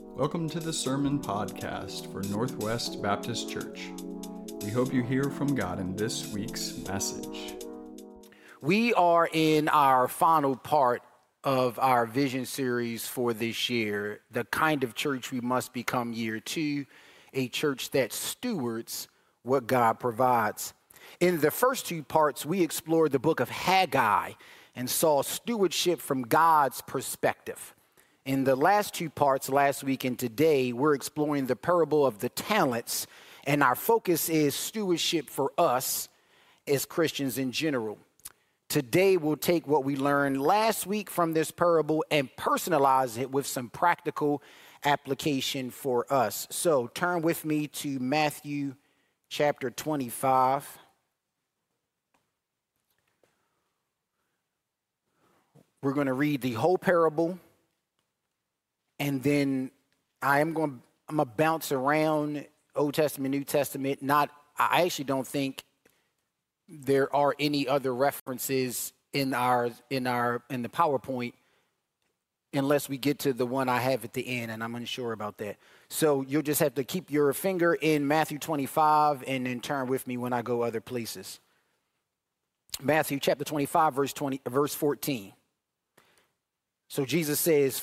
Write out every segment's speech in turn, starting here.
Welcome to the Sermon Podcast for Northwest Baptist Church. We hope you hear from God in this week's message. We are in our final part of our vision series for this year, the kind of church we must become year 2, a church that stewards what God provides. In the first 2 parts, we explored the book of Haggai and saw stewardship from God's perspective. In the last 2 parts, last week and today, we're exploring the parable of the talents, and our focus is stewardship for us as Christians in general. Today, we'll take what we learned last week from this parable and personalize it with some practical application for us. So turn with me to Matthew chapter 25. We're going to read the whole parable. And then I'm going to bounce around Old Testament, New Testament. I actually don't think there are any other references in the PowerPoint unless we get to the one I have at the end, and I'm unsure about that. So you'll just have to keep your finger in Matthew 25 and then turn with me when I go other places. Matthew chapter 25, verse 14. So Jesus says,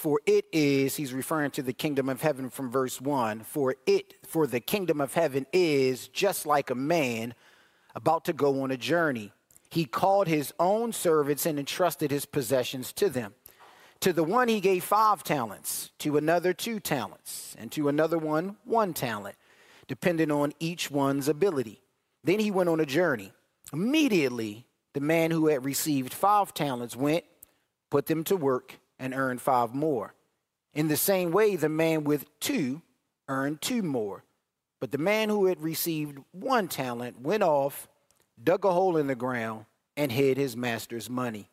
he's referring to the kingdom of heaven from verse 1, for the kingdom of heaven is just like a man about to go on a journey. He called his own servants and entrusted his possessions to them. To the one he gave 5 talents, to another 2 talents, and to another 1 talent, depending on each one's ability. Then he went on a journey. Immediately, the man who had received 5 talents went, put them to work, and earned 5 more. In the same way, the man with 2 earned 2 more. But the man who had received 1 talent went off, dug a hole in the ground, and hid his master's money.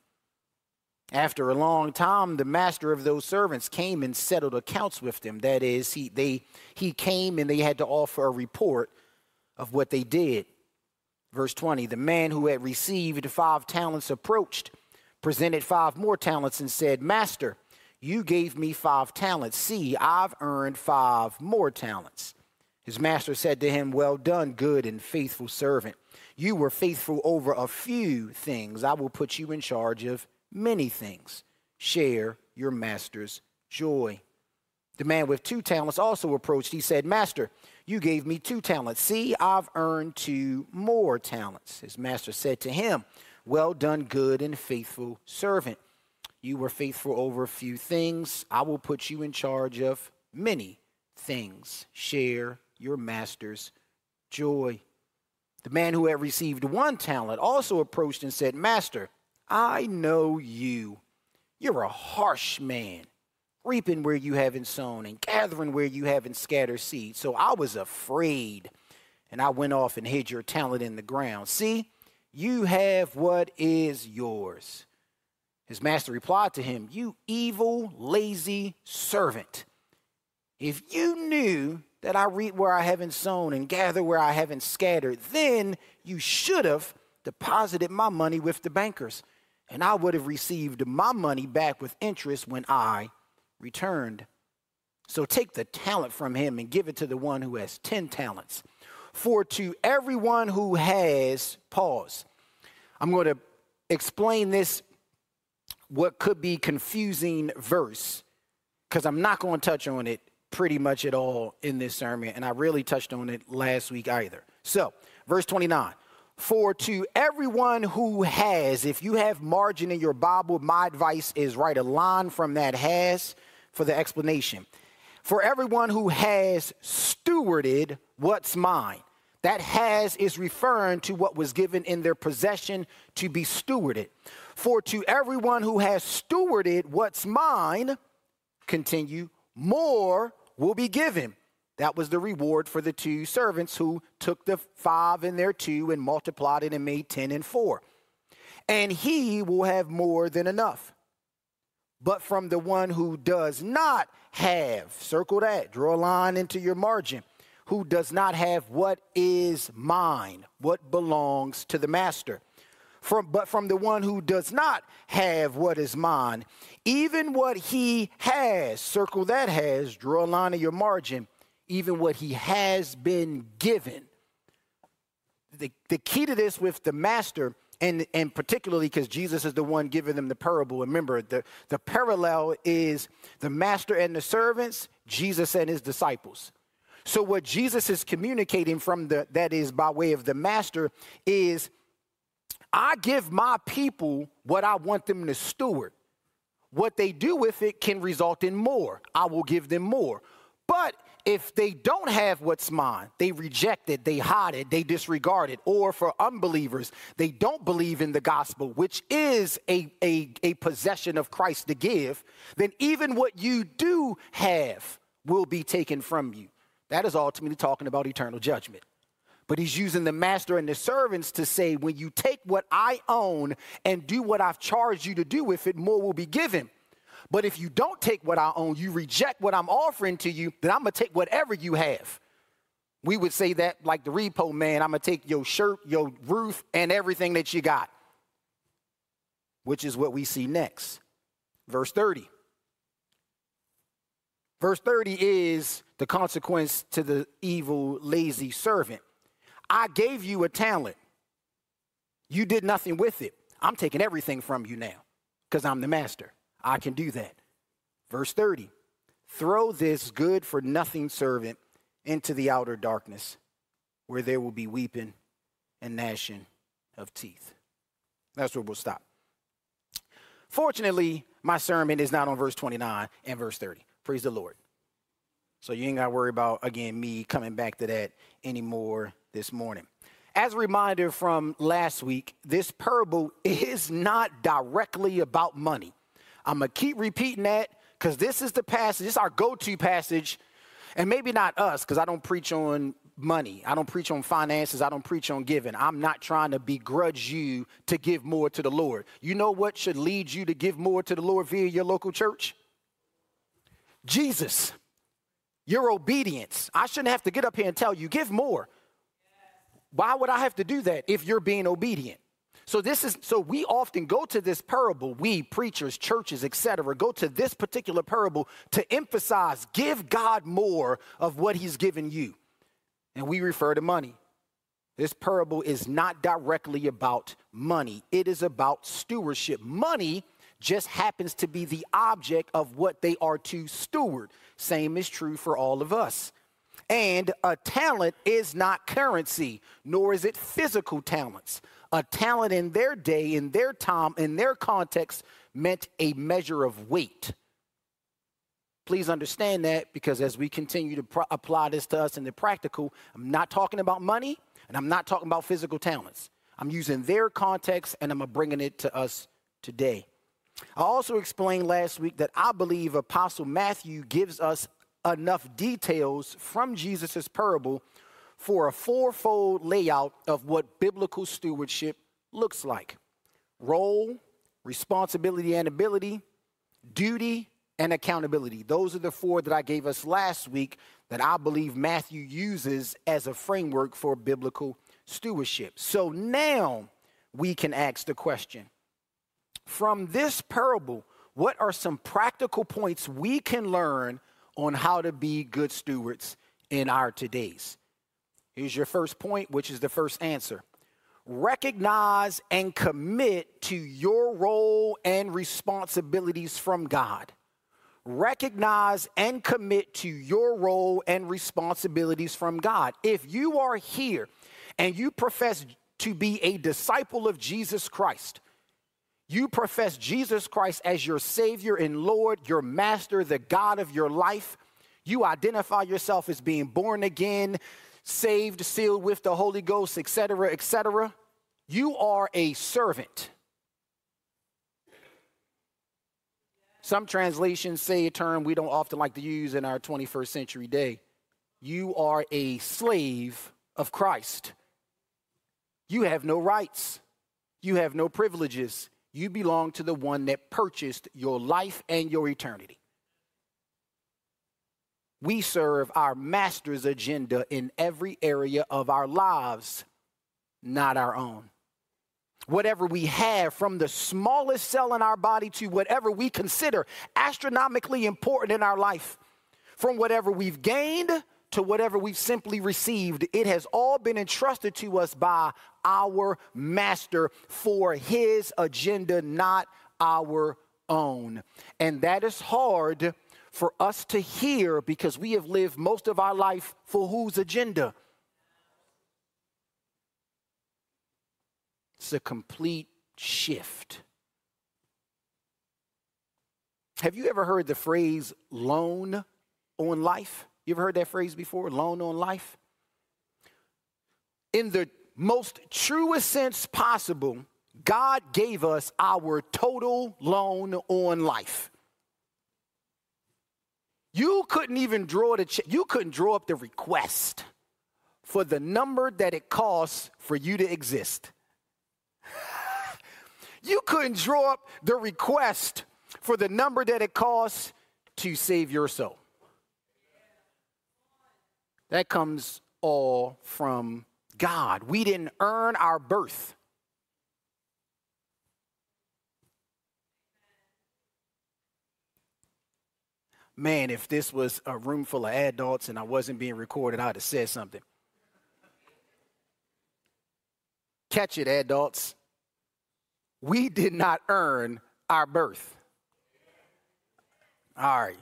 After a long time, the master of those servants came and settled accounts with them. That is, he came and they had to offer a report of what they did. Verse 20, the man who had received 5 talents approached, presented 5 more talents and said, Master, you gave me 5 talents. See, I've earned 5 more talents. His master said to him, well done, good and faithful servant. You were faithful over a few things. I will put you in charge of many things. Share your master's joy. The man with 2 talents also approached. He said, Master, you gave me 2 talents. See, I've earned 2 more talents. His master said to him, well done, good and faithful servant. You were faithful over a few things. I will put you in charge of many things. Share your master's joy. The man who had received 1 talent also approached and said, Master, I know you. You're a harsh man, reaping where you haven't sown and gathering where you haven't scattered seed. So I was afraid, and I went off and hid your talent in the ground. See, you have what is yours. His master replied to him, you evil, lazy servant. If you knew that I reap where I haven't sown and gather where I haven't scattered, then you should have deposited my money with the bankers, and I would have received my money back with interest when I returned. So take the talent from him and give it to the one who has 10 talents. For to everyone who has, pause. I'm going to explain this, what could be confusing verse, because I'm not going to touch on it pretty much at all in this sermon, and I really touched on it last week either. So, verse 29. For to everyone who has, if you have margin in your Bible, my advice is write a line from that has for the explanation. For everyone who has stewarded what's mine. That has is referring to what was given in their possession to be stewarded. For to everyone who has stewarded what's mine, continue, more will be given. That was the reward for the 2 servants who took the 5 and their 2 and multiplied it and made 10 and 4. And he will have more than enough. But from the one who does not have, circle that, draw a line into your margin, who does not have what is mine, what belongs to the master. but from the one who does not have what is mine. Even what he has, circle that has, draw a line in your margin, even what he has been given. The key to this with the master, and particularly because Jesus is the one giving them the parable. Remember, the parallel is the master and the servants, Jesus and his disciples. So what Jesus is communicating from that is by way of the master is, I give my people what I want them to steward. What they do with it can result in more. I will give them more. But if they don't have what's mine, they reject it, they hide it, they disregard it. Or for unbelievers, they don't believe in the gospel, which is a possession of Christ to give, then even what you do have will be taken from you. That is ultimately talking about eternal judgment. But he's using the master and the servants to say, when you take what I own and do what I've charged you to do with it, more will be given. But if you don't take what I own, you reject what I'm offering to you, then I'm going to take whatever you have. We would say that like the repo man, I'm going to take your shirt, your roof, and everything that you got, which is what we see next. Verse 30. Verse 30 is the consequence to the evil, lazy servant. I gave you a talent. You did nothing with it. I'm taking everything from you now because I'm the master. I can do that. Verse 30, throw this good for nothing servant into the outer darkness where there will be weeping and gnashing of teeth. That's where we'll stop. Fortunately, my sermon is not on verse 29 and verse 30. Praise the Lord. So you ain't got to worry about, again, me coming back to that anymore this morning. As a reminder from last week, this parable is not directly about money. I'm going to keep repeating that because this is the passage, this is our go-to passage, and maybe not us because I don't preach on money. I don't preach on finances. I don't preach on giving. I'm not trying to begrudge you to give more to the Lord. You know what should lead you to give more to the Lord via your local church? Jesus. Your obedience. I shouldn't have to get up here and tell you, give more. Why would I have to do that if you're being obedient? So we often go to this parable, we preachers, churches, etc., go to this particular parable to emphasize, give God more of what he's given you. And we refer to money. This parable is not directly about money. It is about stewardship. Money just happens to be the object of what they are to steward. Same is true for all of us. And a talent is not currency, nor is it physical talents. A talent in their day, in their time, in their context, meant a measure of weight. Please understand that, because as we continue to apply this to us in the practical, I'm not talking about money and I'm not talking about physical talents. I'm using their context and I'm bringing it to us today. I also explained last week that I believe Apostle Matthew gives us enough details from Jesus' parable for a fourfold layout of what biblical stewardship looks like. Role, responsibility and ability, duty, and accountability. Those are the four that I gave us last week that I believe Matthew uses as a framework for biblical stewardship. So now we can ask the question, from this parable, what are some practical points we can learn on how to be good stewards in our todays? Here's your first point, which is the first answer. Recognize and commit to your role and responsibilities from God. Recognize and commit to your role and responsibilities from God. If you are here and you profess to be a disciple of Jesus Christ, you profess Jesus Christ as your Savior and Lord, your Master, the God of your life, you identify yourself as being born again, saved, sealed with the Holy Ghost, etc., etc., you are a servant. Some translations say a term we don't often like to use in our 21st century day. You are a slave of Christ. You have no rights. You have no privileges. You belong to the one that purchased your life and your eternity. We serve our master's agenda in every area of our lives, not our own. whatever we have, from the smallest cell in our body to whatever we consider astronomically important in our life, from whatever we've gained to whatever we've simply received, it has all been entrusted to us by our master for his agenda, not our own. And that is hard for us to hear because we have lived most of our life for whose agenda? It's a complete shift. Have you ever heard the phrase loan on life? You ever heard that phrase before? Loan on life? In the most truest sense possible, God gave us our total loan on life. You couldn't even draw you couldn't draw up the request for the number that it costs for you to exist. You couldn't draw up the request for the number that it costs to save your soul. That comes all from God. We didn't earn our birth. Man, if this was a room full of adults and I wasn't being recorded, I'd have said something. Catch it, adults. We did not earn our birth. All right.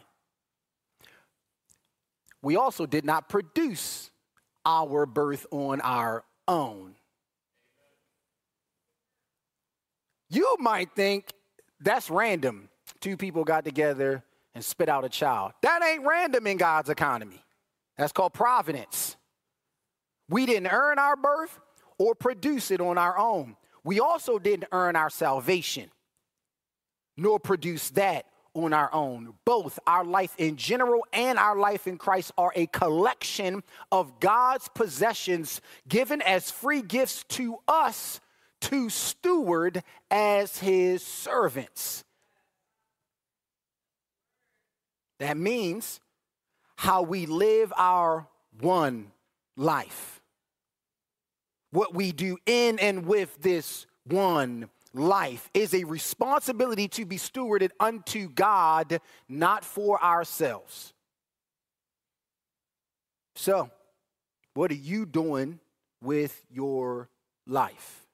We also did not produce our birth on our own. You might think that's random. Two people got together and spit out a child. That ain't random in God's economy. That's called providence. We didn't earn our birth or produce it on our own. We also didn't earn our salvation, nor produce that on our own. Both our life in general and our life in Christ are a collection of God's possessions given as free gifts to us to steward as his servants. That means how we live our one life. What we do in and with this one life is a responsibility to be stewarded unto God, not for ourselves. So, what are you doing with your life?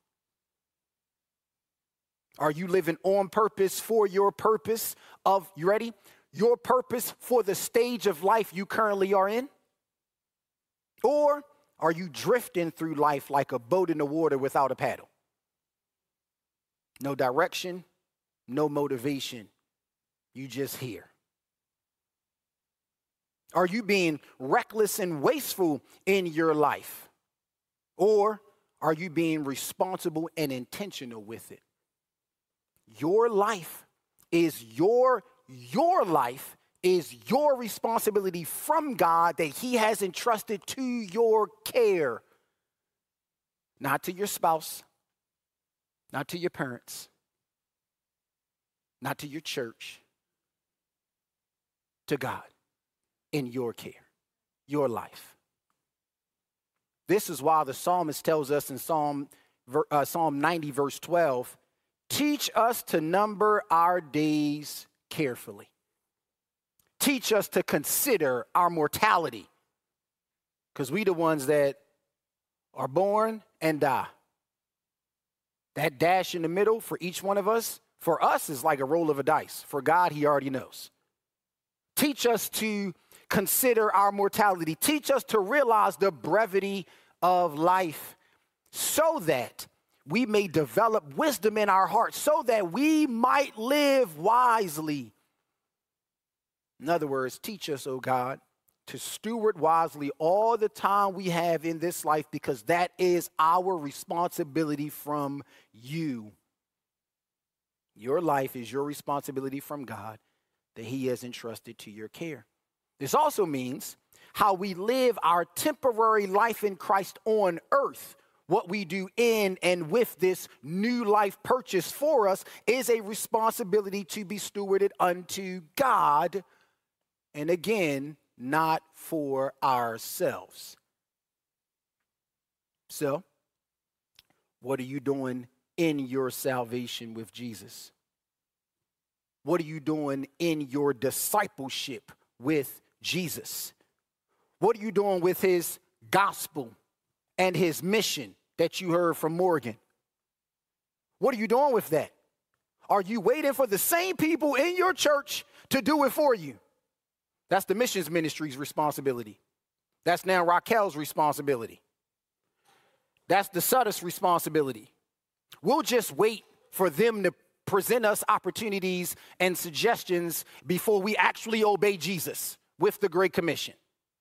Are you living on purpose for your purpose of, you ready? Your purpose for the stage of life you currently are in? Or are you drifting through life like a boat in the water without a paddle? No direction, no motivation. You just here. Are you being reckless and wasteful in your life? Or are you being responsible and intentional with it? Your life is your life is your responsibility from God that he has entrusted to your care. Not to your spouse, not to your parents, not to your church, to God in your care, your life. This is why the psalmist tells us in Psalm 90, verse 12, teach us to number our days carefully. Teach us to consider our mortality, because we the ones that are born and die. That dash in the middle for each one of us, for us, is like a roll of a dice. For God, he already knows. Teach us to consider our mortality. Teach us to realize the brevity of life so that we may develop wisdom in our hearts, so that we might live wisely. In other words, teach us, oh God, to steward wisely all the time we have in this life, because that is our responsibility from you. Your life is your responsibility from God that he has entrusted to your care. This also means how we live our temporary life in Christ on earth. What we do in and with this new life purchased for us is a responsibility to be stewarded unto God, and again, not for ourselves. So, what are you doing in your salvation with Jesus? What are you doing in your discipleship with Jesus? What are you doing with his gospel and his mission that you heard from Morgan? What are you doing with that? Are you waiting for the same people in your church to do it for you? That's the missions ministry's responsibility. That's now Raquel's responsibility. That's the Sutter's responsibility. We'll just wait for them to present us opportunities and suggestions before we actually obey Jesus with the Great Commission.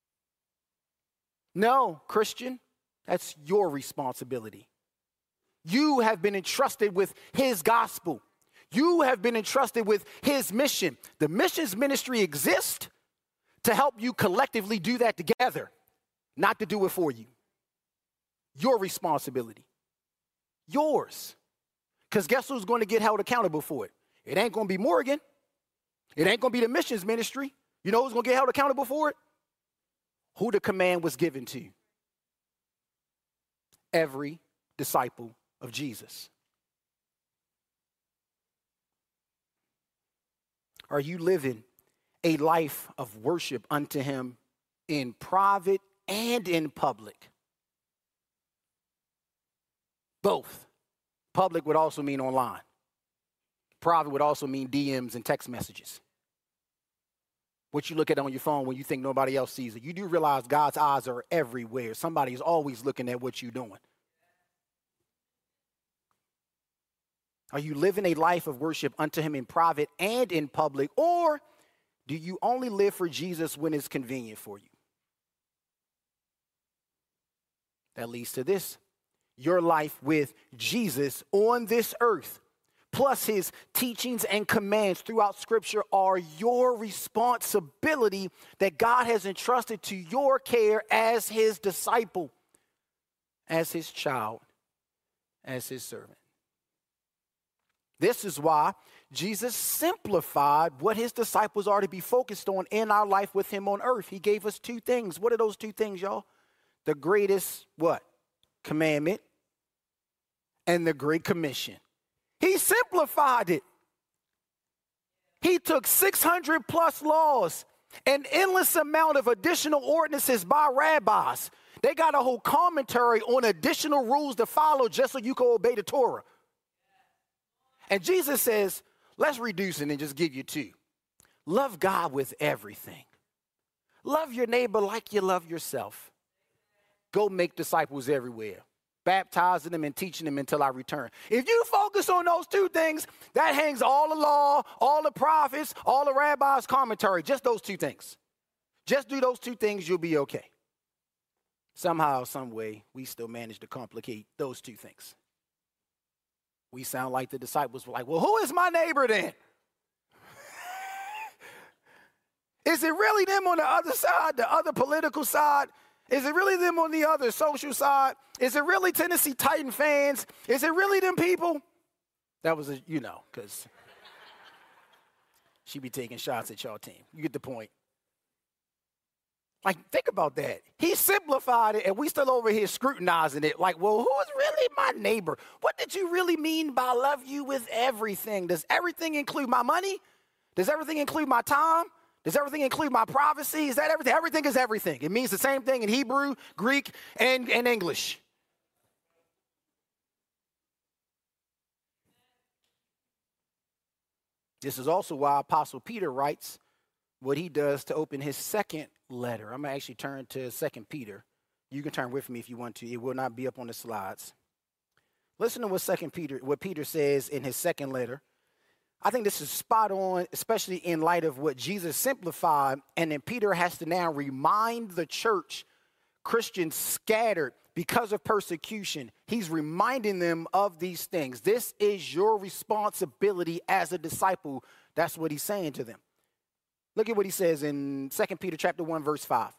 No, Christian, that's your responsibility. You have been entrusted with his gospel. You have been entrusted with his mission. The missions ministry exists to help you collectively do that together, not to do it for you. Your responsibility. Yours. Because guess who's going to get held accountable for it? It ain't going to be Morgan. It ain't going to be the missions ministry. You know who's going to get held accountable for it? Who the command was given to. Every disciple of Jesus. Are you living a life of worship unto him in private and in public? Both. Public would also mean online. Private would also mean DMs and text messages. What you look at on your phone when you think nobody else sees it. You do realize God's eyes are everywhere. Somebody is always looking at what you're doing. Are you living a life of worship unto him in private and in public? Or do you only live for Jesus when it's convenient for you? That leads to this. Your life with Jesus on this earth, plus his teachings and commands throughout Scripture, are your responsibility that God has entrusted to your care as his disciple, as his child, as his servant. This is why Jesus simplified what his disciples are to be focused on in our life with him on earth. He gave us two things. What are those two things, y'all? The greatest, what? Commandment and the Great Commission. He simplified it. He took 600 plus laws, an endless amount of additional ordinances by rabbis. They got a whole commentary on additional rules to follow just so you can obey the Torah. And Jesus says, let's reduce it and just give you two. Love God with everything. Love your neighbor like you love yourself. Go make disciples everywhere, baptizing them and teaching them until I return. If you focus on those two things, that hangs all the law, all the prophets, all the rabbis' commentary, just those two things. Just do those two things, you'll be okay. Somehow, some way, we still manage to complicate those two things. We sound like the disciples were like, well, who is my neighbor then? Is it really them on the other side, the other political side? Is it really them on the other social side? Is it really Tennessee Titan fans? Is it really them people? That was because she be taking shots at y'all team. You get the point. Like, think about that. He simplified it, and we still over here scrutinizing it. Like, well, who is really my neighbor? What did you really mean by love you with everything? Does everything include my money? Does everything include my time? Does everything include my privacy? Is that everything? Everything is everything. It means the same thing in Hebrew, Greek, and English. This is also why Apostle Peter writes what he does to open his second letter. I'm going to actually turn to 2 Peter. You can turn with me if you want to. It will not be up on the slides. Listen to what Peter says in his second letter. I think this is spot on, especially in light of what Jesus simplified. And then Peter has to now remind the church, Christians scattered because of persecution. He's reminding them of these things. This is your responsibility as a disciple. That's what he's saying to them. Look at what he says in 2 Peter chapter 1, verse 5.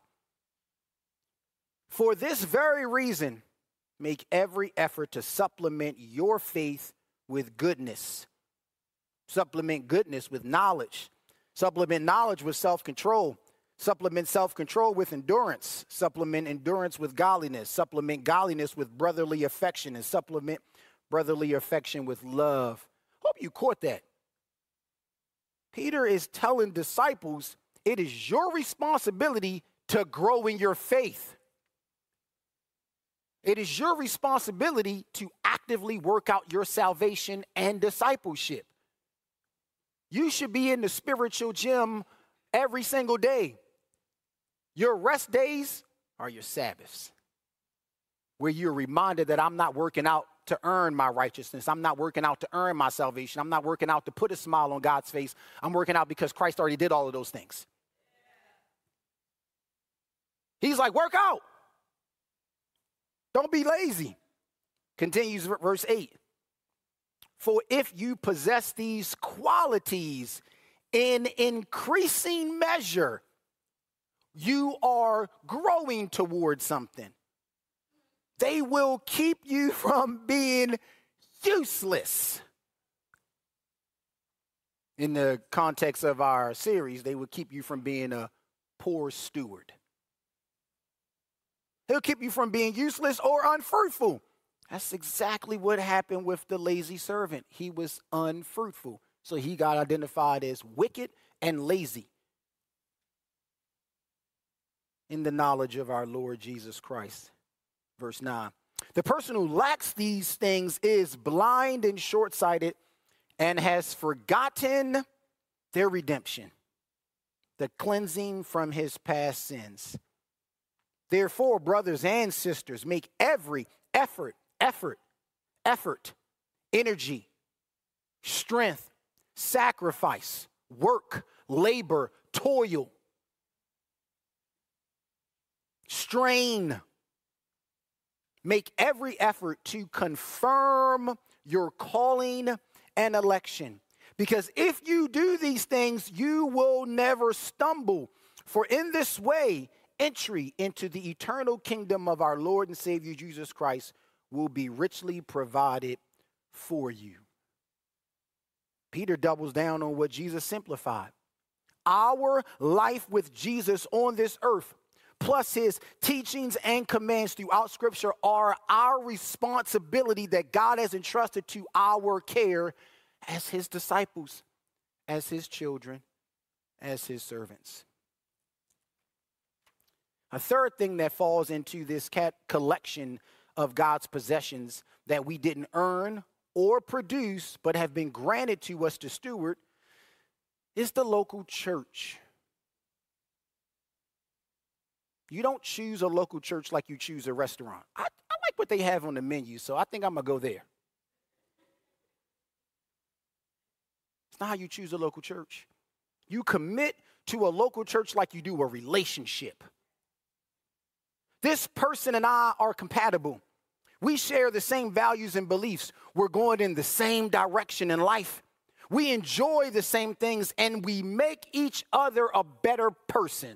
For this very reason, make every effort to supplement your faith with goodness. Supplement goodness with knowledge. Supplement knowledge with self-control. Supplement self-control with endurance. Supplement endurance with godliness. Supplement godliness with brotherly affection. And supplement brotherly affection with love. Hope you caught that. Peter is telling disciples, it is your responsibility to grow in your faith. It is your responsibility to actively work out your salvation and discipleship. You should be in the spiritual gym every single day. Your rest days are your Sabbaths, where you're reminded that I'm not working out to earn my righteousness. I'm not working out to earn my salvation. I'm not working out to put a smile on God's face. I'm working out because Christ already did all of those things. He's like, work out. Don't be lazy. Continues verse 8. For if you possess these qualities in increasing measure, you are growing towards something. They will keep you from being useless. In the context of our series, they will keep you from being a poor steward. He'll keep you from being useless or unfruitful. That's exactly what happened with the lazy servant. He was unfruitful. So he got identified as wicked and lazy in the knowledge of our Lord Jesus Christ. Verse 9. The person who lacks these things is blind and short-sighted and has forgotten their redemption, the cleansing from his past sins. Therefore, brothers and sisters, make every effort, energy, strength, sacrifice, work, labor, toil, strain. Make every effort to confirm your calling and election. Because if you do these things, you will never stumble. For in this way, entry into the eternal kingdom of our Lord and Savior Jesus Christ will be richly provided for you. Peter doubles down on what Jesus simplified. Our life with Jesus on this earth, plus his teachings and commands throughout Scripture, are our responsibility that God has entrusted to our care as his disciples, as his children, as his servants. A third thing that falls into this collection of God's possessions that we didn't earn or produce but have been granted to us to steward is the local church. You don't choose a local church like you choose a restaurant. I like what they have on the menu, so I think I'm going to go there. It's not how you choose a local church. You commit to a local church like you do a relationship. This person and I are compatible. We share the same values and beliefs. We're going in the same direction in life. We enjoy the same things, and we make each other a better person.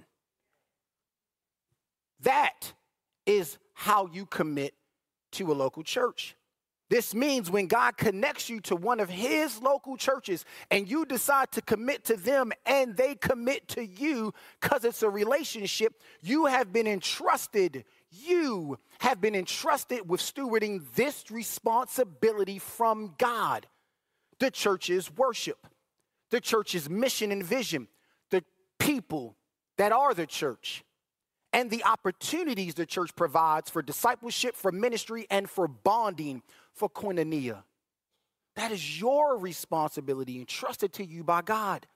That is how you commit to a local church. This means when God connects you to one of his local churches and you decide to commit to them and they commit to you because it's a relationship, you have been entrusted with stewarding this responsibility from God. The church's worship, the church's mission and vision, the people that are the church, and the opportunities the church provides for discipleship, for ministry, and for bonding, for koinonia. That is your responsibility entrusted to you by God.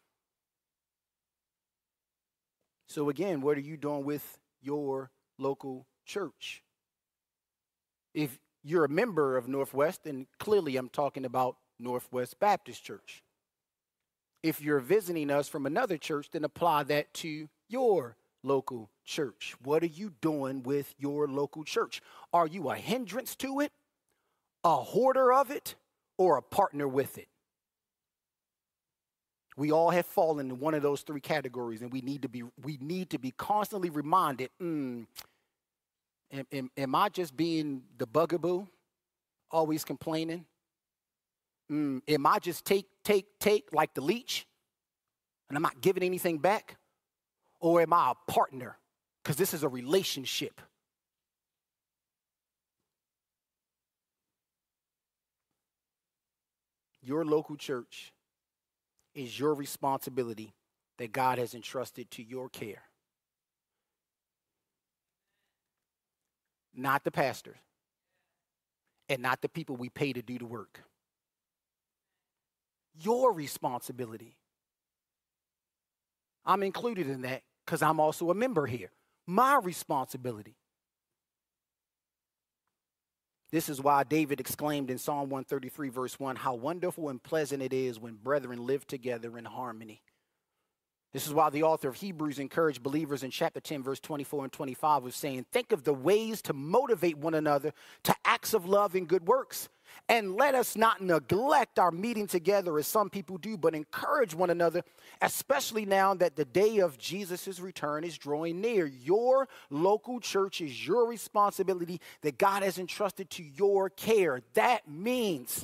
So again, what are you doing with your local church? If you're a member of Northwest, then clearly I'm talking about Northwest Baptist Church. If you're visiting us from another church, then apply that to your local church. What are you doing with your local church? Are you a hindrance to it, a hoarder of it, or a partner with it? We all have fallen in one of those three categories, and we need to be constantly reminded, am I just being the bugaboo, always complaining? Am I just take like the leech, and I'm not giving anything back? Or am I a partner? Because this is a relationship. Your local church is your responsibility that God has entrusted to your care. Not the pastors and not the people we pay to do the work. Your responsibility. I'm included in that because I'm also a member here. My responsibility. This is why David exclaimed in Psalm 133, verse 1, how wonderful and pleasant it is when brethren live together in harmony. This is why the author of Hebrews encouraged believers in chapter 10, verse 24 and 25 was saying, think of the ways to motivate one another to acts of love and good works. And let us not neglect our meeting together as some people do, but encourage one another, especially now that the day of Jesus' return is drawing near. Your local church is your responsibility that God has entrusted to your care. That means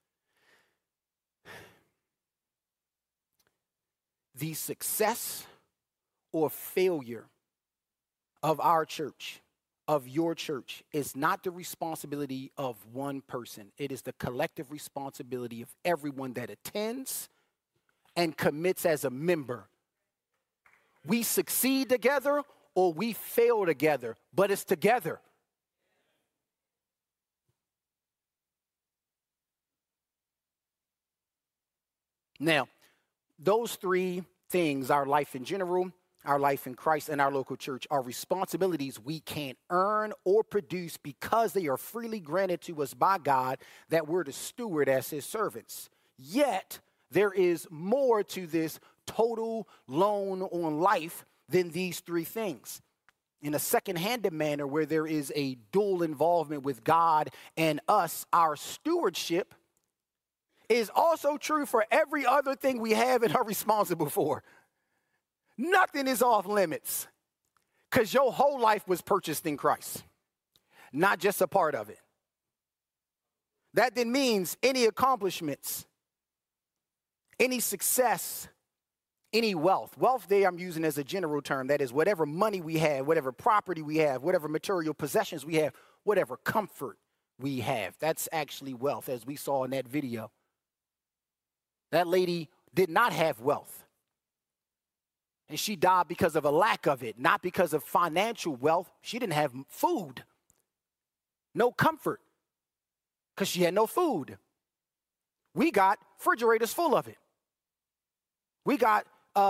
the success or failure of our church, of your church, is not the responsibility of one person. It is the collective responsibility of everyone that attends and commits as a member. We succeed together or we fail together, but it's together. Now, those three things, our life in general, our life in Christ, and our local church, are responsibilities we can't earn or produce because they are freely granted to us by God that we're to steward as his servants. Yet, there is more to this total loan on life than these three things. In a second-handed manner, where there is a dual involvement with God and us, our stewardship is also true for every other thing we have and are responsible for. Nothing is off limits because your whole life was purchased in Christ, not just a part of it. That then means any accomplishments, any success, any wealth. Wealth there I'm using as a general term. That is whatever money we have, whatever property we have, whatever material possessions we have, whatever comfort we have. That's actually wealth, as we saw in that video. That lady did not have wealth. And she died because of a lack of it, not because of financial wealth. She didn't have food, no comfort, because she had no food. We got refrigerators full of it. We got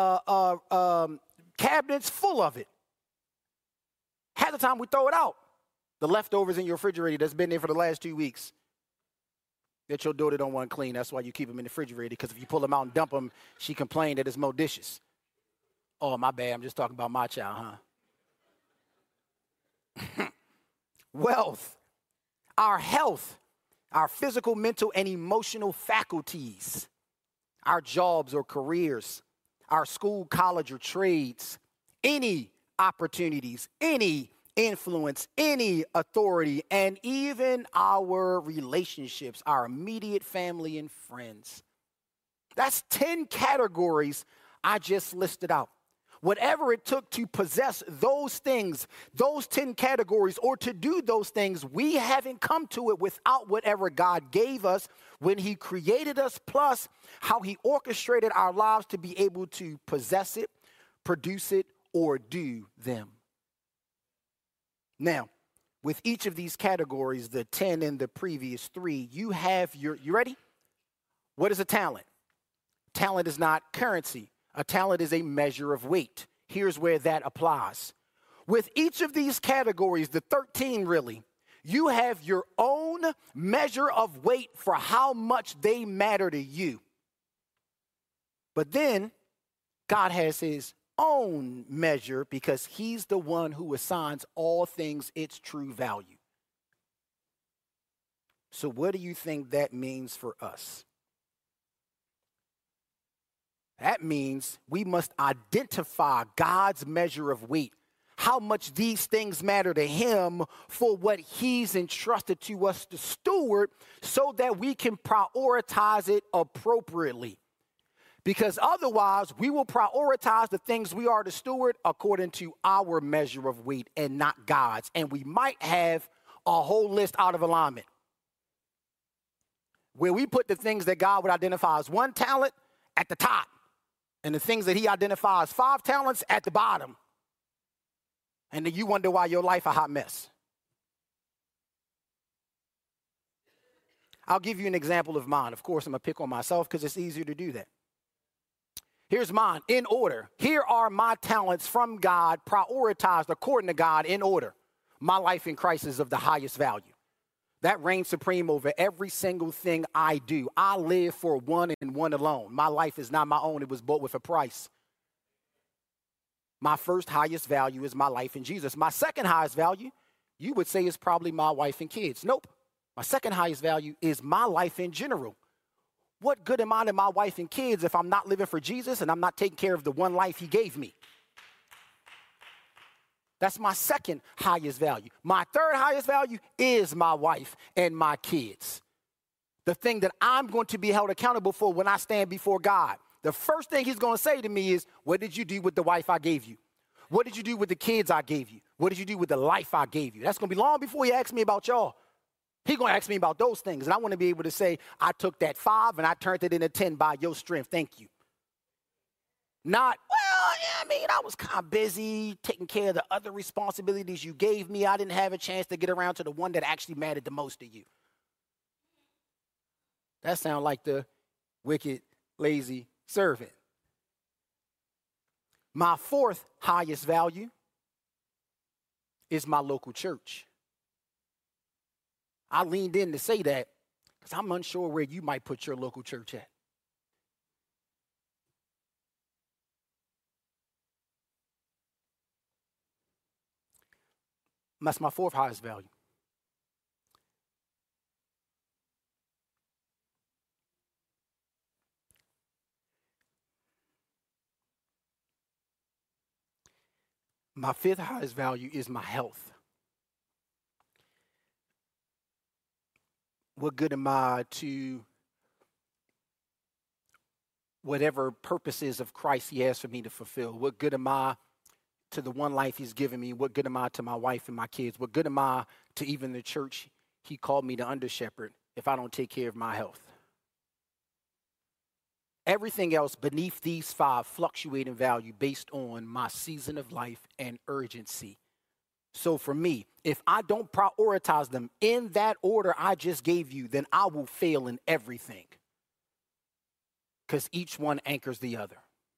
cabinets full of it. Half the time we throw it out. The leftovers in your refrigerator that's been there for the last 2 weeks that your daughter don't want clean. That's why you keep them in the refrigerator, because if you pull them out and dump them, she complained that it's more dishes. Oh, my bad. I'm just talking about my child, huh? Wealth, our health, our physical, mental, and emotional faculties, our jobs or careers, our school, college, or trades, any opportunities, any influence, any authority, and even our relationships, our immediate family and friends. That's 10 categories I just listed out. Whatever it took to possess those things, those 10 categories, or to do those things, we haven't come to it without whatever God gave us when he created us, plus how he orchestrated our lives to be able to possess it, produce it, or do them. Now, with each of these categories, the 10 and the previous 3, you have you ready? What is a talent? Talent is not currency. A talent is a measure of weight. Here's where that applies. With each of these categories, the 13 really, you have your own measure of weight for how much they matter to you. But then God has his own measure because he's the one who assigns all things its true value. So what do you think that means for us? That means we must identify God's measure of weight, how much these things matter to him for what he's entrusted to us to steward, so that we can prioritize it appropriately. Because otherwise, we will prioritize the things we are to steward according to our measure of weight and not God's. And we might have a whole list out of alignment. where we put the things that God would identify as one talent at the top and the things that he identifies 5 talents at the bottom. And then you wonder why your life a hot mess. I'll give you an example of mine. Of course, I'm going to pick on myself because it's easier to do that. Here's mine, in order. Here are my talents from God, prioritized according to God in order. My life in Christ is of the highest value. That reigns supreme over every single thing I do. I live for one and one alone. My life is not my own. It was bought with a price. My first highest value is my life in Jesus. My second highest value, you would say, is probably my wife and kids. Nope. My second highest value is my life in general. What good am I to my wife and kids if I'm not living for Jesus and I'm not taking care of the one life he gave me? That's my second highest value. My third highest value is my wife and my kids. The thing that I'm going to be held accountable for when I stand before God. The first thing he's going to say to me is, what did you do with the wife I gave you? What did you do with the kids I gave you? What did you do with the life I gave you? That's going to be long before he asks me about y'all. He's going to ask me about those things. And I want to be able to say, I took that 5 and I turned it into 10 by your strength. Thank you. Not, well, yeah, I mean, I was kind of busy taking care of the other responsibilities you gave me. I didn't have a chance to get around to the one that actually mattered the most to you. That sounds like the wicked, lazy servant. My fourth highest value is my local church. I leaned in to say that because I'm unsure where you might put your local church at. That's my fourth highest value. My fifth highest value is my health. What good am I to whatever purposes of Christ he has for me to fulfill? What good am I to the one life he's given me? What good am I to my wife and my kids? What good am I to even the church he called me to under shepherd if I don't take care of my health? Everything else beneath these 5 fluctuate in value based on my season of life and urgency. So for me, if I don't prioritize them in that order I just gave you, then I will fail in everything. Because each one anchors the other.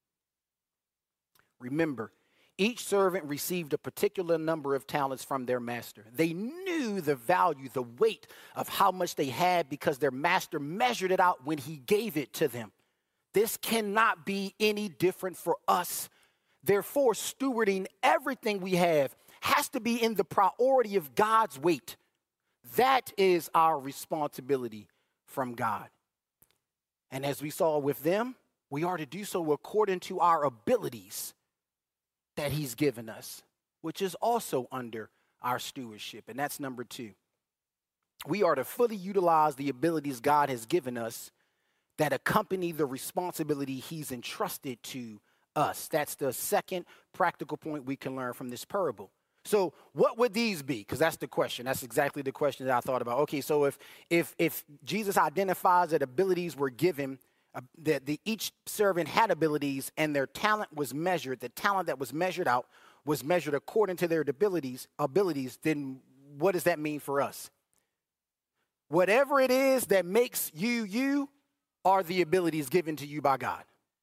Remember, each servant received a particular number of talents from their master. They knew the value, the weight of how much they had because their master measured it out when he gave it to them. This cannot be any different for us. Therefore, stewarding everything we have has to be in the priority of God's weight. That is our responsibility from God. And as we saw with them, we are to do so according to our abilities that he's given us, which is also under our stewardship. And that's number 2. We are to fully utilize the abilities God has given us that accompany the responsibility he's entrusted to us. That's the second practical point we can learn from this parable. So what would these be? Because that's the question. That's exactly the question that I thought about. Okay, so if Jesus identifies that abilities were given, that each servant had abilities and their talent was measured, the talent that was measured out was measured according to their abilities, then what does that mean for us? Whatever it is that makes you are the abilities given to you by God.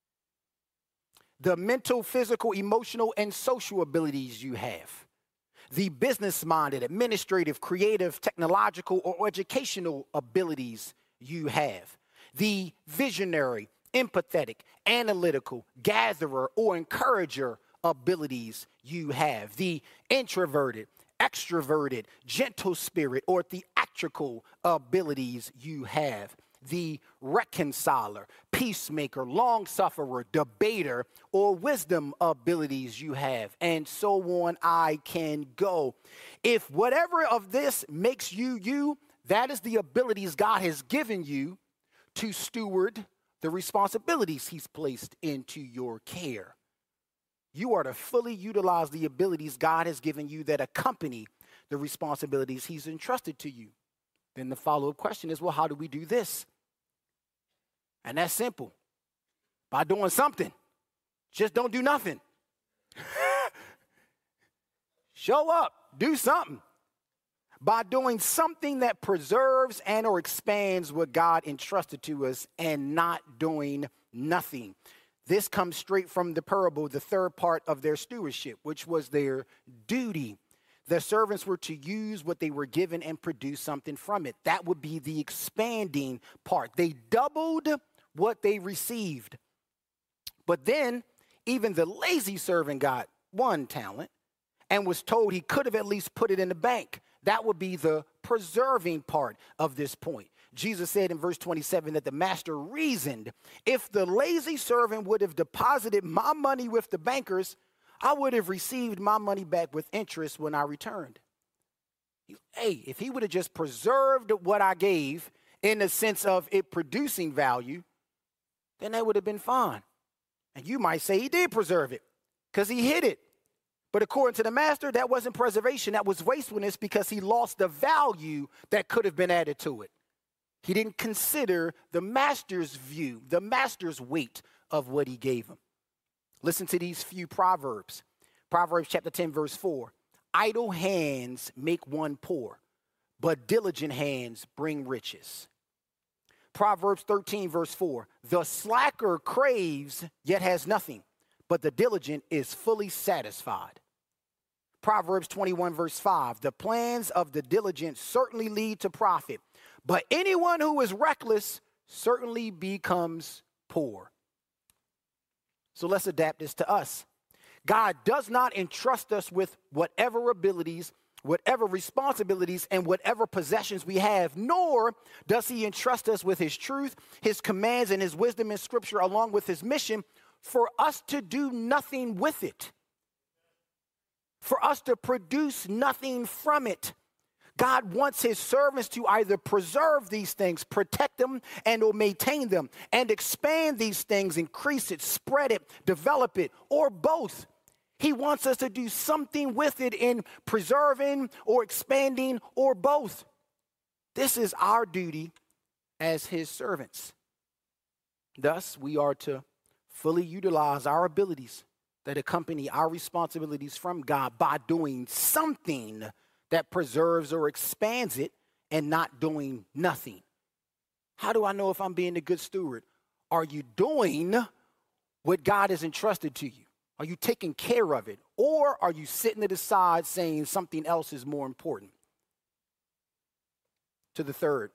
The mental, physical, emotional, and social abilities you have. The business-minded, administrative, creative, technological, or educational abilities you have. The visionary, empathetic, analytical, gatherer, or encourager abilities you have. The introverted, extroverted, gentle spirit, or theatrical abilities you have. The reconciler, peacemaker, long-sufferer, debater, or wisdom abilities you have, and so on I can go. If whatever of this makes you, that is the abilities God has given you to steward the responsibilities he's placed into your care. You are to fully utilize the abilities God has given you that accompany the responsibilities he's entrusted to you. Then the follow-up question is, well, how do we do this? And that's simple. By doing something. Just don't do nothing. Show up. Do something. By doing something that preserves and or expands what God entrusted to us and not doing nothing. This comes straight from the parable, the third part of their stewardship, which was their duty. The servants were to use what they were given and produce something from it. That would be the expanding part. They doubled what they received. But then even the lazy servant got 1 talent and was told he could have at least put it in the bank. That would be the preserving part of this point. Jesus said in verse 27 that the master reasoned, if the lazy servant would have deposited my money with the bankers, I would have received my money back with interest when I returned. Hey, if he would have just preserved what I gave in the sense of it producing value, then that would have been fine. And you might say he did preserve it because he hid it. But according to the master, that wasn't preservation. That was wastefulness because he lost the value that could have been added to it. He didn't consider the master's view, the master's weight of what he gave him. Listen to these few proverbs. Proverbs chapter 10, verse 4. Idle hands make one poor, but diligent hands bring riches. Proverbs 13, verse 4. The slacker craves, yet has nothing, but the diligent is fully satisfied. Proverbs 21, verse 5. The plans of the diligent certainly lead to profit, but anyone who is reckless certainly becomes poor. So let's adapt this to us. God does not entrust us with whatever abilities, whatever responsibilities, and whatever possessions we have, nor does he entrust us with his truth, his commands, and his wisdom in scripture, along with his mission, for us to do nothing with it, for us to produce nothing from it. God wants his servants to either preserve these things, protect them, and or maintain them, and expand these things, increase it, spread it, develop it, or both. He wants us to do something with it in preserving or expanding or both. This is our duty as his servants. Thus, we are to fully utilize our abilities that accompany our responsibilities from God by doing something that preserves or expands it and not doing nothing. How do I know if I'm being a good steward? Are you doing what God has entrusted to you? Are you taking care of it? Or are you sitting to the side saying something else is more important? To the third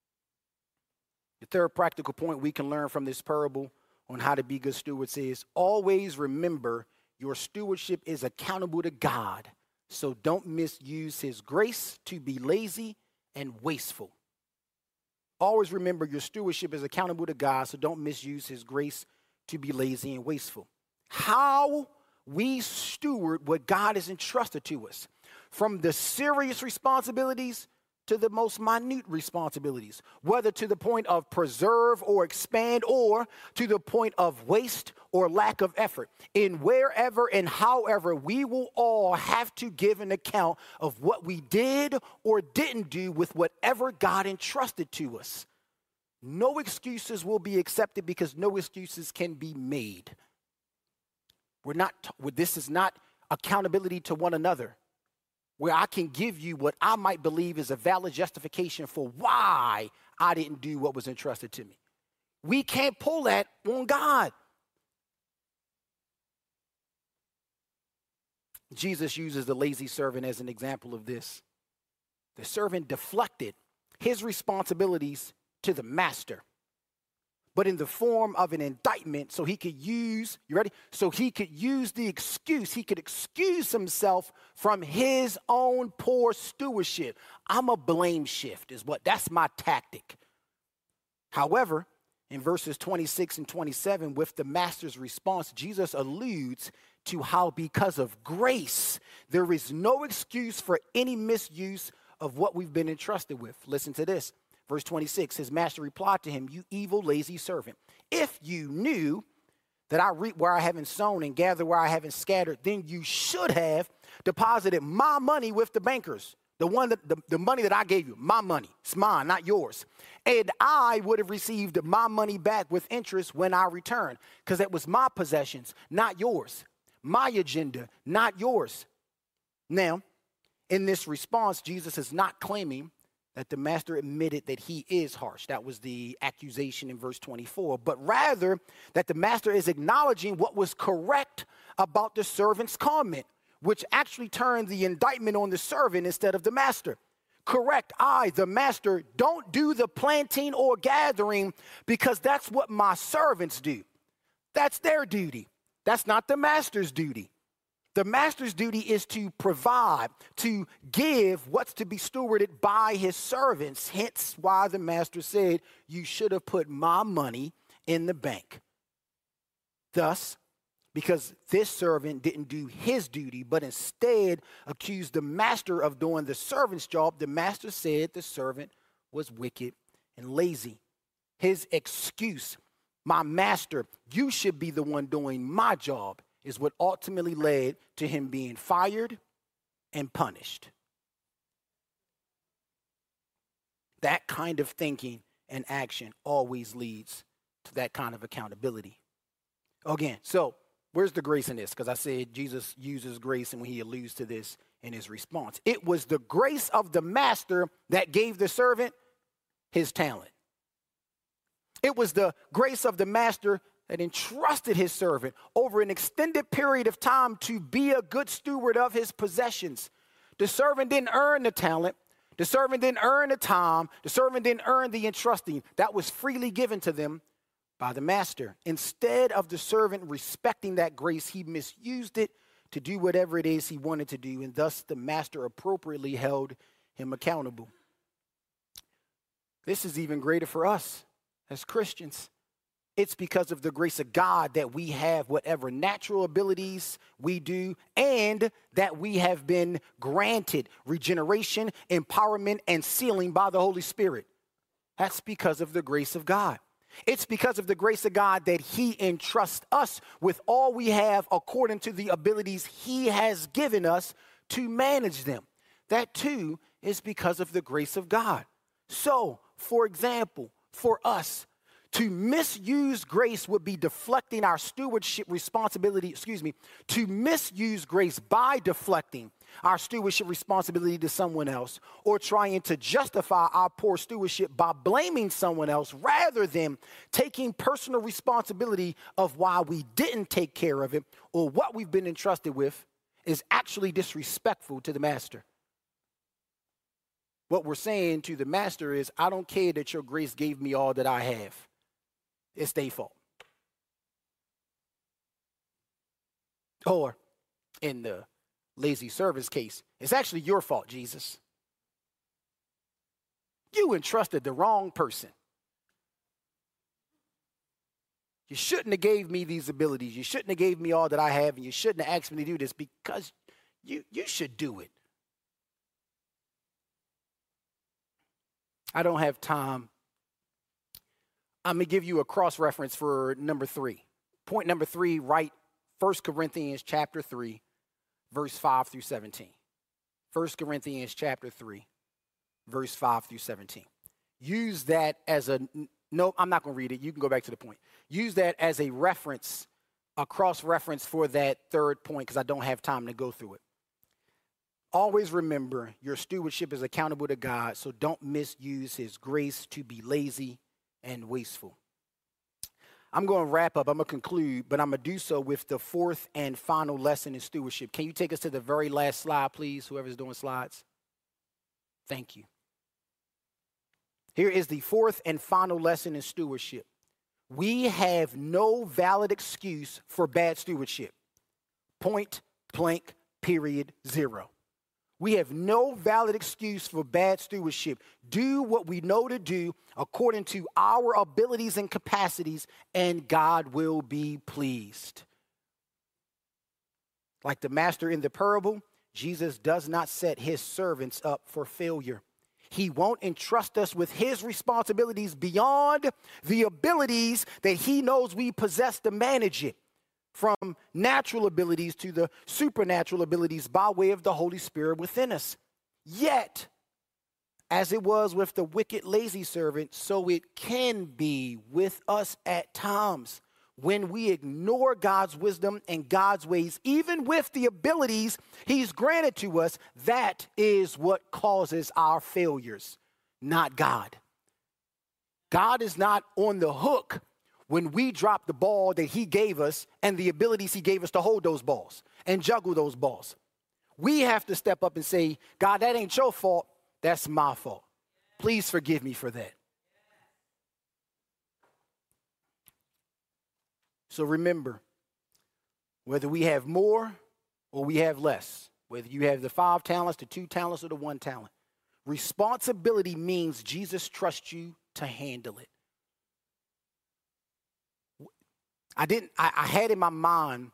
practical point we can learn from this parable on how to be good stewards is always remember your stewardship is accountable to God. So don't misuse his grace to be lazy and wasteful. Always remember your stewardship is accountable to God. So don't misuse his grace to be lazy and wasteful. How we steward what God has entrusted to us, from the serious responsibilities to the most minute responsibilities, whether to the point of preserve or expand or to the point of waste or lack of effort. In wherever and however, we will all have to give an account of what we did or didn't do with whatever God entrusted to us. No excuses will be accepted because no excuses can be made. This is not accountability to one another, where I can give you what I might believe is a valid justification for why I didn't do what was entrusted to me. We can't pull that on God. Jesus uses the lazy servant as an example of this. The servant deflected his responsibilities to the master, but in the form of an indictment so he could use, you ready? So he could use the excuse, he could excuse himself from his own poor stewardship. I'm a blame shift that's my tactic. However, in verses 26 and 27, with the master's response, Jesus alludes to how because of grace, there is no excuse for any misuse of what we've been entrusted with. Listen to this. Verse 26, his master replied to him, you evil, lazy servant. If you knew that I reap where I haven't sown and gather where I haven't scattered, then you should have deposited my money with the bankers. The money that I gave you, my money, it's mine, not yours. And I would have received my money back with interest when I return, because it was my possessions, not yours. My agenda, not yours. Now, in this response, Jesus is not claiming that the master admitted that he is harsh. That was the accusation in verse 24. But rather, that the master is acknowledging what was correct about the servant's comment, which actually turned the indictment on the servant instead of the master. Correct, I, the master, don't do the planting or gathering because that's what my servants do. That's their duty. That's not the master's duty. The master's duty is to provide, to give what's to be stewarded by his servants. Hence why the master said, you should have put my money in the bank. Thus, because this servant didn't do his duty, but instead accused the master of doing the servant's job, the master said the servant was wicked and lazy. His excuse, my master, you should be the one doing my job, is what ultimately led to him being fired and punished. That kind of thinking and action always leads to that kind of accountability. Again, so where's the grace in this? Because I said Jesus uses grace, and when he alludes to this in his response, it was the grace of the master that gave the servant his talent. It was the grace of the master that entrusted his servant over an extended period of time to be a good steward of his possessions. The servant didn't earn the talent. The servant didn't earn the time. The servant didn't earn the entrusting. That was freely given to them by the master. Instead of the servant respecting that grace, he misused it to do whatever it is he wanted to do, and thus the master appropriately held him accountable. This is even greater for us as Christians. It's because of the grace of God that we have whatever natural abilities we do, and that we have been granted regeneration, empowerment, and sealing by the Holy Spirit. That's because of the grace of God. It's because of the grace of God that he entrusts us with all we have according to the abilities he has given us to manage them. That too is because of the grace of God. So, for example, for us, to misuse grace would be deflecting our stewardship responsibility, to misuse grace by deflecting our stewardship responsibility to someone else, or trying to justify our poor stewardship by blaming someone else rather than taking personal responsibility of why we didn't take care of it or what we've been entrusted with, is actually disrespectful to the master. What we're saying to the master is, I don't care that your grace gave me all that I have. It's their fault. Or in the lazy servant's case, it's actually your fault, Jesus. You entrusted the wrong person. You shouldn't have gave me these abilities. You shouldn't have gave me all that I have, and you shouldn't have asked me to do this because you should do it. I don't have time. I'm going to give you a cross-reference for number 3. Point number 3, write 1 Corinthians chapter 3, verse 5 through 17. 1 Corinthians chapter 3, verse 5 through 17. Use that as no, I'm not going to read it. You can go back to the point. Use that as a reference, a cross-reference for that third point, because I don't have time to go through it. Always remember, your stewardship is accountable to God, so don't misuse his grace to be lazy and wasteful. I'm going to wrap up. I'm going to conclude, but I'm going to do so with the fourth and final lesson in stewardship. Can you take us to the very last slide, please, whoever's doing slides? Thank you. Here is the fourth and final lesson in stewardship. We have no valid excuse for bad stewardship. Point blank, period, zero. We have no valid excuse for bad stewardship. Do what we know to do according to our abilities and capacities, and God will be pleased. Like the master in the parable, Jesus does not set his servants up for failure. He won't entrust us with his responsibilities beyond the abilities that he knows we possess to manage it. From natural abilities to the supernatural abilities by way of the Holy Spirit within us. Yet, as it was with the wicked, lazy servant, so it can be with us at times when we ignore God's wisdom and God's ways, even with the abilities he's granted to us. That is what causes our failures, not God. God is not on the hook when we drop the ball that he gave us and the abilities he gave us to hold those balls and juggle those balls. We have to step up and say, God, that ain't your fault. That's my fault. Please forgive me for that. So remember, whether we have more or we have less, whether you have the 5 talents, the 2 talents, or the 1 talent, responsibility means Jesus trusts you to handle it. I had in my mind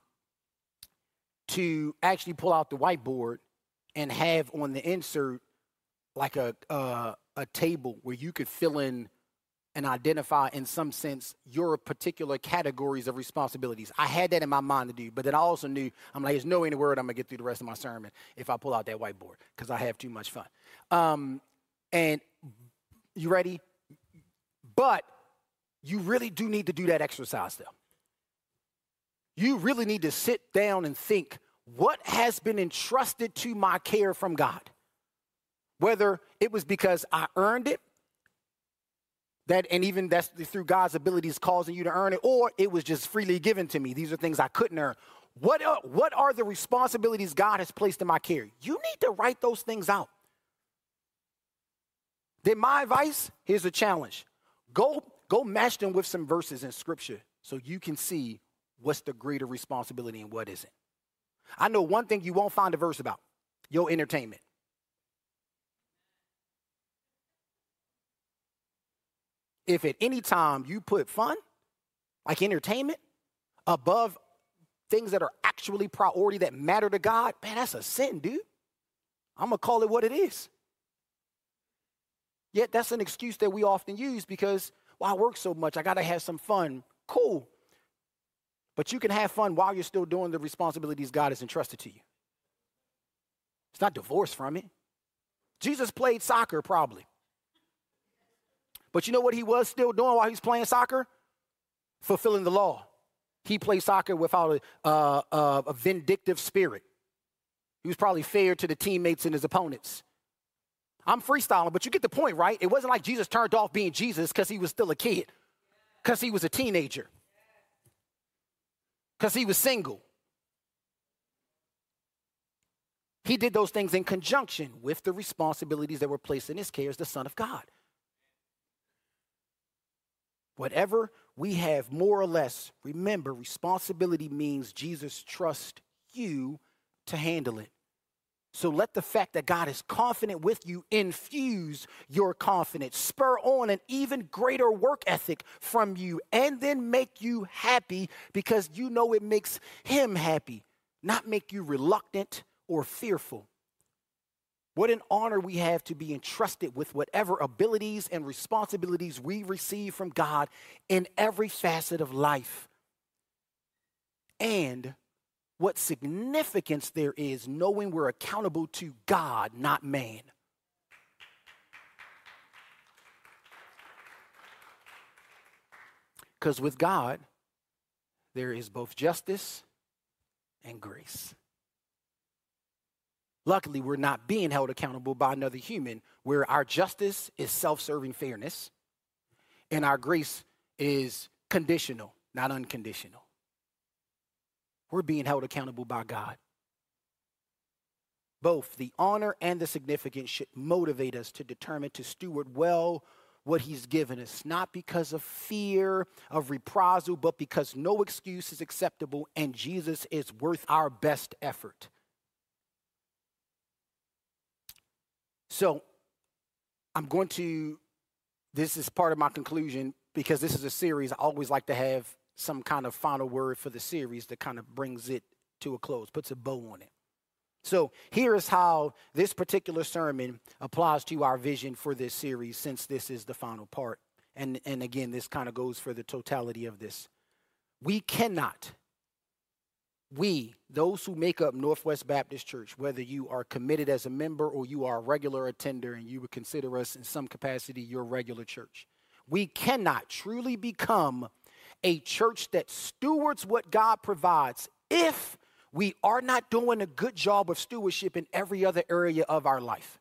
to actually pull out the whiteboard and have on the insert like a table where you could fill in and identify in some sense your particular categories of responsibilities. I had that in my mind to do, but then I also knew, I'm like, there's no way in the world I'm going to get through the rest of my sermon if I pull out that whiteboard because I have too much fun. And you ready? But you really do need to do that exercise though. You really need to sit down and think, what has been entrusted to my care from God? Whether it was because I earned it, and even that's through God's abilities causing you to earn it, or it was just freely given to me. These are things I couldn't earn. What are the responsibilities God has placed in my care? You need to write those things out. Then my advice, here's a challenge. Go match them with some verses in Scripture so you can see what's the greater responsibility and what isn't. I know one thing you won't find a verse about: your entertainment. If at any time you put fun, like entertainment, above things that are actually priority that matter to God, man, that's a sin, dude. I'm going to call it what it is. Yet that's an excuse that we often use because, well, I work so much, I got to have some fun. Cool. But you can have fun while you're still doing the responsibilities God has entrusted to you. It's not divorced from it. Jesus played soccer probably. But you know what he was still doing while he was playing soccer? Fulfilling the law. He played soccer without a vindictive spirit. He was probably fair to the teammates and his opponents. I'm freestyling, but you get the point, right? It wasn't like Jesus turned off being Jesus because he was still a kid, because he was a teenager, because he was single. He did those things in conjunction with the responsibilities that were placed in his care as the Son of God. Whatever we have more or less, remember, responsibility means Jesus trusts you to handle it. So let the fact that God is confident with you infuse your confidence, spur on an even greater work ethic from you, and then make you happy because you know it makes him happy, not make you reluctant or fearful. What an honor we have to be entrusted with whatever abilities and responsibilities we receive from God in every facet of life. And what significance there is knowing we're accountable to God, not man. Because with God, there is both justice and grace. Luckily, we're not being held accountable by another human, where our justice is self-serving fairness and our grace is conditional, not unconditional. We're being held accountable by God. Both the honor and the significance should motivate us to determine to steward well what he's given us, not because of fear of reprisal, but because no excuse is acceptable and Jesus is worth our best effort. So this is part of my conclusion, because this is a series. I always like to have some kind of final word for the series that kind of brings it to a close, puts a bow on it. So here is how this particular sermon applies to our vision for this series, since this is the final part. And again, this kind of goes for the totality of this. We cannot we, those who make up Northwest Baptist Church, whether you are committed as a member or you are a regular attender and you would consider us in some capacity your regular church, we cannot truly become a church that stewards what God provides if we are not doing a good job of stewardship in every other area of our life.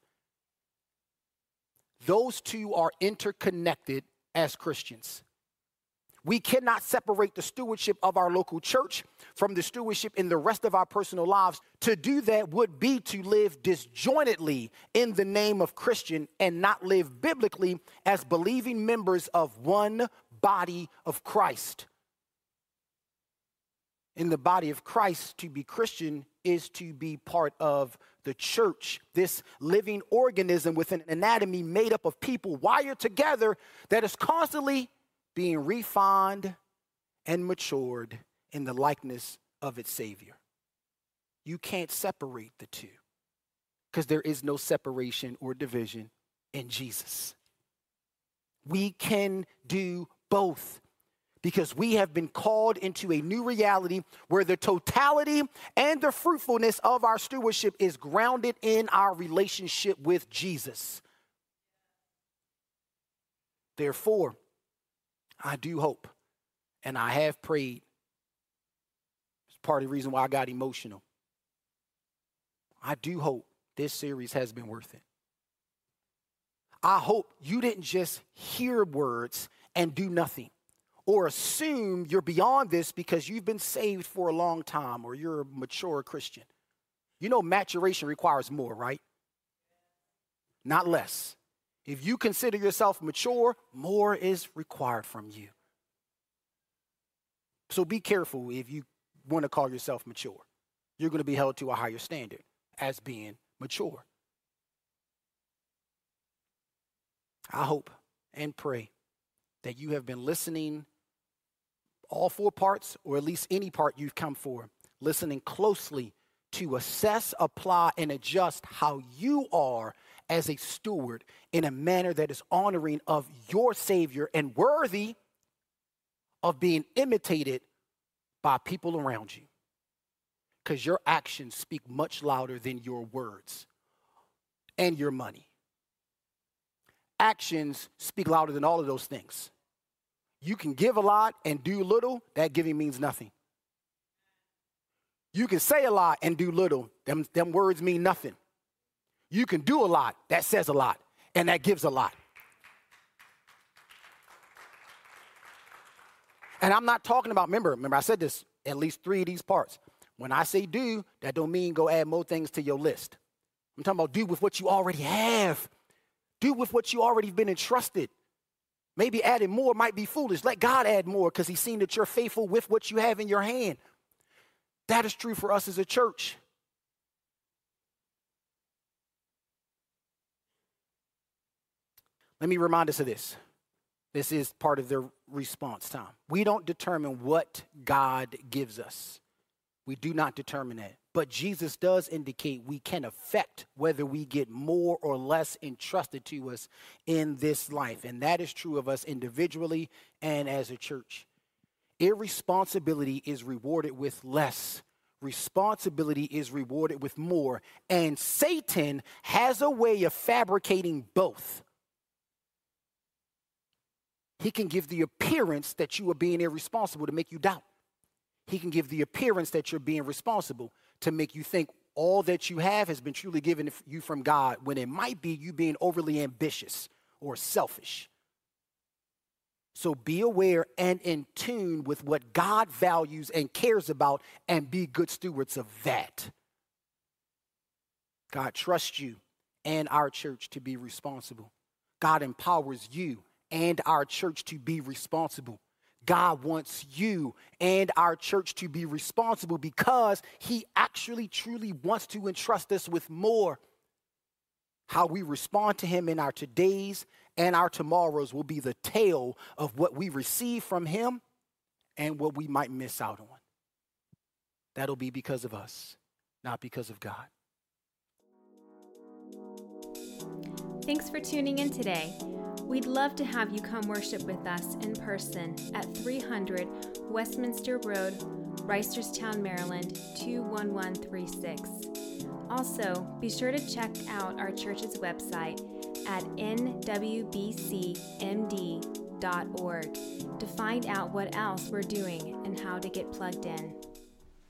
Those two are interconnected as Christians. We cannot separate the stewardship of our local church from the stewardship in the rest of our personal lives. To do that would be to live disjointedly in the name of Christian and not live biblically as believing members of one body of Christ. In the body of Christ, to be Christian is to be part of the church, this living organism with an anatomy made up of people wired together that is constantly being refined and matured in the likeness of its Savior. You can't separate the two because there is no separation or division in Jesus. We can do both because we have been called into a new reality where the totality and the fruitfulness of our stewardship is grounded in our relationship with Jesus. Therefore, I do hope, and I have prayed. It's part of the reason why I got emotional. I do hope this series has been worth it. I hope you didn't just hear words and do nothing, or assume you're beyond this because you've been saved for a long time or you're a mature Christian. You know, maturation requires more, right? Not less. If you consider yourself mature, more is required from you. So be careful if you want to call yourself mature. You're going to be held to a higher standard as being mature. I hope and pray that you have been listening all four parts, or at least any part you've come for, listening closely to assess, apply, and adjust how you are as a steward in a manner that is honoring of your Savior and worthy of being imitated by people around you. Because your actions speak much louder than your words and your money. Actions speak louder than all of those things. You can give a lot and do little, that giving means nothing. You can say a lot and do little, them words mean nothing. You can do a lot, that says a lot, and that gives a lot. And I'm not talking about, remember I said this, at least 3 of these parts. When I say do, that don't mean go add more things to your list. I'm talking about do with what you already have. Do with what you already been entrusted. Maybe adding more might be foolish. Let God add more because he's seen that you're faithful with what you have in your hand. That is true for us as a church. Let me remind us of this. This is part of their response time. We don't determine what God gives us. We do not determine that. But Jesus does indicate we can affect whether we get more or less entrusted to us in this life. And that is true of us individually and as a church. Irresponsibility is rewarded with less. Responsibility is rewarded with more. And Satan has a way of fabricating both. He can give the appearance that you are being irresponsible to make you doubt. He can give the appearance that you're being responsible to make you think all that you have has been truly given you from God, when it might be you being overly ambitious or selfish. So be aware and in tune with what God values and cares about, and be good stewards of that. God trusts you and our church to be responsible. God empowers you and our church to be responsible. God wants you and our church to be responsible because he actually truly wants to entrust us with more. How we respond to him in our todays and our tomorrows will be the tale of what we receive from him and what we might miss out on. That'll be because of us, not because of God. Thanks for tuning in today. We'd love to have you come worship with us in person at 300 Westminster Road, Reisterstown, Maryland 21136. Also, be sure to check out our church's website at nwbcmd.org to find out what else we're doing and how to get plugged in.